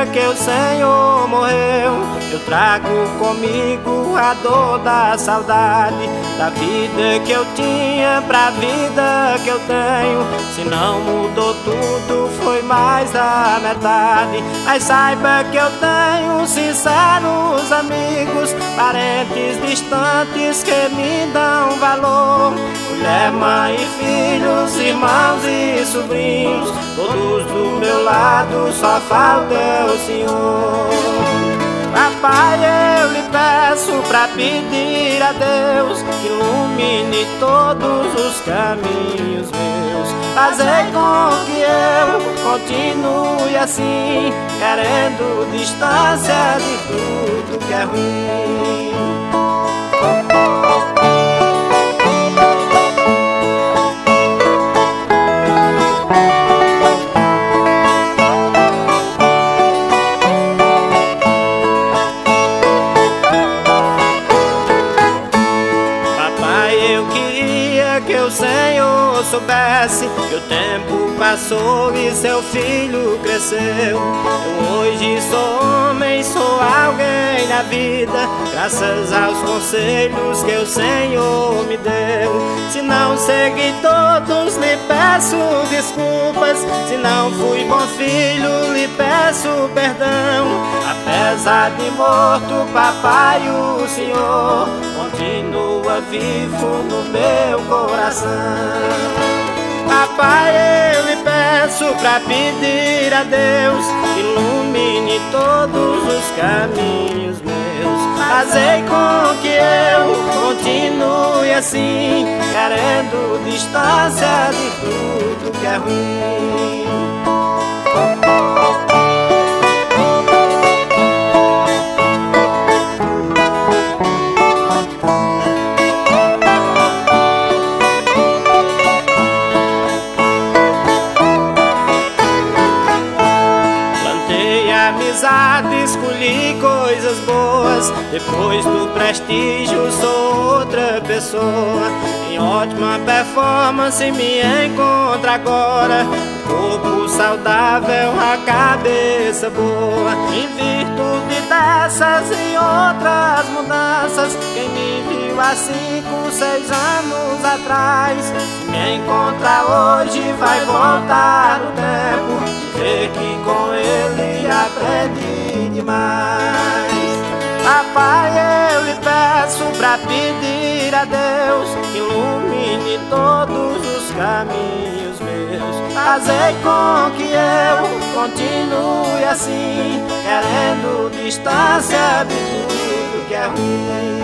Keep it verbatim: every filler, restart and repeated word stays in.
que o Senhor morreu, eu trago comigo a dor da saudade da vida que eu tinha pra vida que eu tenho. Se não mudou tudo, foi mais da metade. Mas saiba que eu tenho sinceros amigos, parentes distantes que me dão valor. Mulher, mãe e filhos, irmãos e sobrinhos, todos do meu lado, só falta o Senhor. Papai, eu lhe peço pra pedir a Deus que ilumine todos os caminhos meus. Fazer com que eu continue assim, querendo distância de tudo que é ruim. Que o Senhor soubesse que o tempo passou e seu filho cresceu. Eu hoje sou homem, sou alguém na vida, graças aos conselhos que o Senhor me deu. Se não segui todos, lhe peço desculpas. Se não fui bom filho, lhe peço perdão. Apesar de morto, papai, o Senhor continua vivo no meu coração. Papai, eu lhe peço pra pedir a Deus que ilumine todos os caminhos meus. Fazei com que eu continue assim, querendo distância de tudo que é ruim. Amizade, escolhi coisas boas, depois do prestígio sou outra pessoa. Em ótima performance me encontro agora, corpo saudável, a cabeça boa. Em virtude dessas e outras mudanças, quem me viu há cinco, seis anos atrás, se me encontra hoje vai voltar no tempo, ver que com ele aprendi demais. Papai, eu lhe peço pra pedir a Deus que ilumine todos os caminhos meus. Fazei com que eu continue assim, querendo distância de tudo que é ruim.